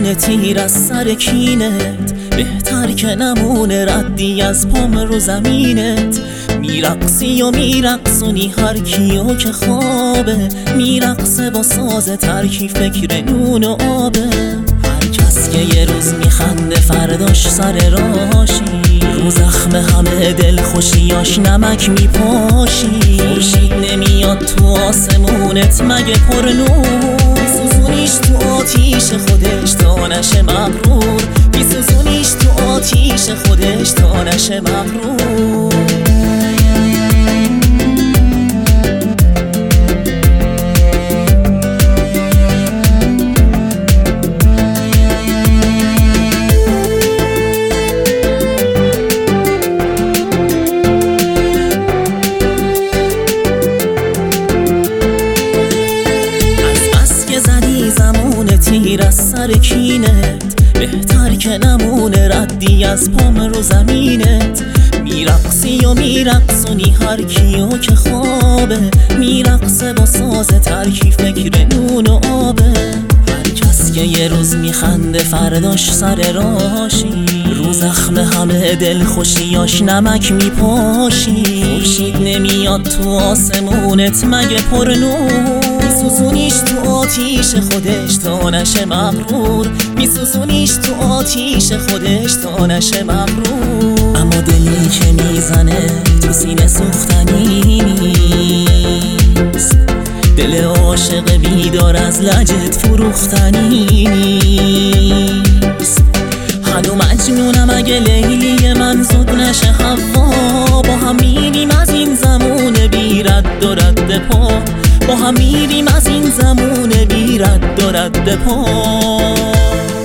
زمون تیر از سر کینت، بهتر که نمونه ردی از پام رو زمینت. میرقصی و میرقصونی هر کیو که خوابه، میرقصه با ساز ترکی فکر نون و آبه. هر کس که یه روز میخنده فرداش سر راشی، رو زخم همه دل خوشیاش نمک میپاشی. خورشید نمیاد تو آسمونت مگه پر نور، بیسوزونیش تو آتیش خودش تا نشه مغرور. بیسوزونیش تو آتیش خودش تا نشه مغرور. تیر از سر کینت، بهتر که نمونه ردی از پام رو زمینت. میرقصی و میرقصونی هر کیو که خوابه، میرقصه با ساز ترکی فکر نون و آبه. هر کس که یه روز میخنده فرداش سر راشی، رو زخم همه دل خوشیاش نمک میپاشی. خورشید نمیاد تو آسمونت مگه پر نور، میسوزونیش تو آتیش خودش تا نشه مغرور. میسوزونیش تو آتیش خودش تا نشه مغرور. اما دلی که میزنه تو سینه سوختنی نیست، دل عاشق بیدار از لجت فروختنی نیست. هنو مجنونم اگه لیلی من زود نشه حوا، با هم میریم از این زمون بی رد و رد پا. با هم میریم از این زمون بی رد و رد پا.